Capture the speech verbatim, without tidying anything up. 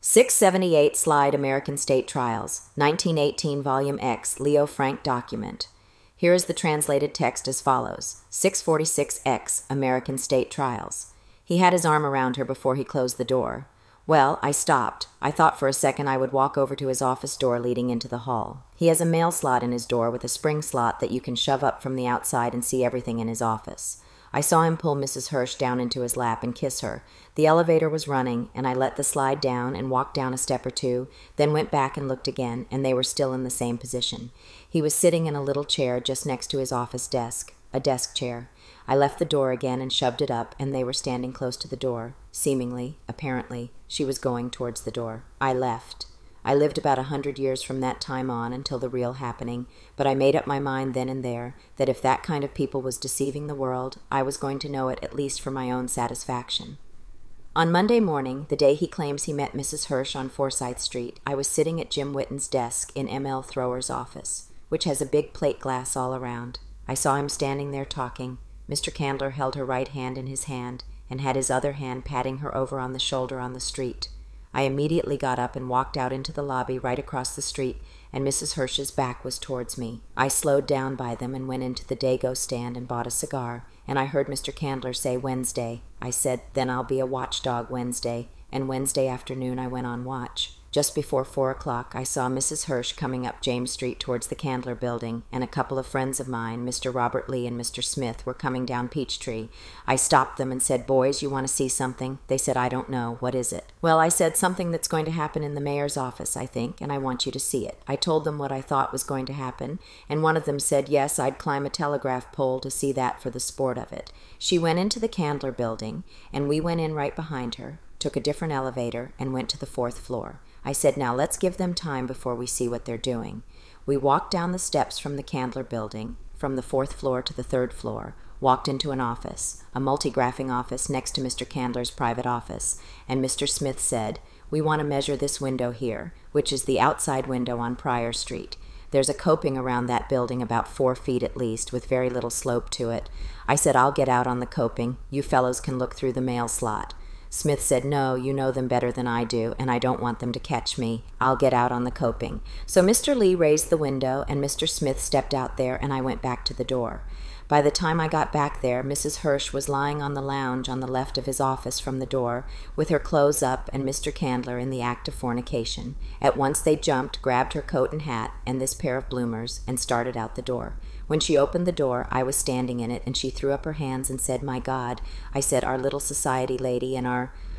six seventy-eight Slide American State Trials, nineteen eighteen Volume X, Leo Frank document. Here is the translated text as follows. six forty-six X, American State Trials. He had his arm around her before he closed the door. Well, I stopped. I thought for a second I would walk over to his office door leading into the hall. He has a mail slot in his door with a spring slot that you can shove up from the outside and see everything in his office. I saw him pull Missus Hirsch down into his lap and kiss her. The elevator was running, and I let the slide down and walked down a step or two, then went back and looked again, and they were still in the same position. He was sitting in a little chair just next to his office desk, a desk chair. I left the door again and shoved it up, and they were standing close to the door. Seemingly, apparently, she was going towards the door. I left. I lived about a hundred years from that time on until the real happening, but I made up my mind then and there that if that kind of people was deceiving the world, I was going to know it at least for my own satisfaction. On Monday morning, the day he claims he met Missus Hirsch on Forsyth Street, I was sitting at Jim Witten's desk in M L Thrower's office, which has a big plate glass all around. I saw him standing there talking. Mister Candler held her right hand in his hand and had his other hand patting her over on the shoulder on the street. I immediately got up and walked out into the lobby right across the street, and Missus Hirsch's back was towards me. I slowed down by them and went into the Dago stand and bought a cigar, and I heard Mister Candler say Wednesday. I said, then I'll be a watchdog Wednesday, and Wednesday afternoon I went on watch. Just before four o'clock, I saw Missus Hirsch coming up James Street towards the Candler building, and a couple of friends of mine, Mister Robert Lee and Mister Smith, were coming down Peachtree. I stopped them and said, boys, you want to see something? They said, I don't know. What is it? Well, I said, something that's going to happen in the mayor's office, I think, and I want you to see it. I told them what I thought was going to happen, and one of them said, yes, I'd climb a telegraph pole to see that for the sport of it. She went into the Candler building, and we went in right behind her, took a different elevator, and went to the fourth floor. I said, now let's give them time before we see what they're doing. We walked down the steps from the Candler building, from the fourth floor to the third floor, walked into an office, a multigraphing office next to Mister Candler's private office, and Mister Smith said, we want to measure this window here, which is the outside window on Pryor Street. There's a coping around that building about four feet at least, with very little slope to it. I said, I'll get out on the coping. You fellows can look through the mail slot. Smith said, no, you know them better than I do, and I don't want them to catch me. I'll get out on the coping. So Mister Lee raised the window, and Mister Smith stepped out there, and I went back to the door. By the time I got back there, Missus Hirsch was lying on the lounge on the left of his office from the door, with her clothes up and Mister Candler in the act of fornication. At once they jumped, grabbed her coat and hat, and this pair of bloomers, and started out the door. When she opened the door, I was standing in it, and she threw up her hands and said, my God. I said, our little society lady and our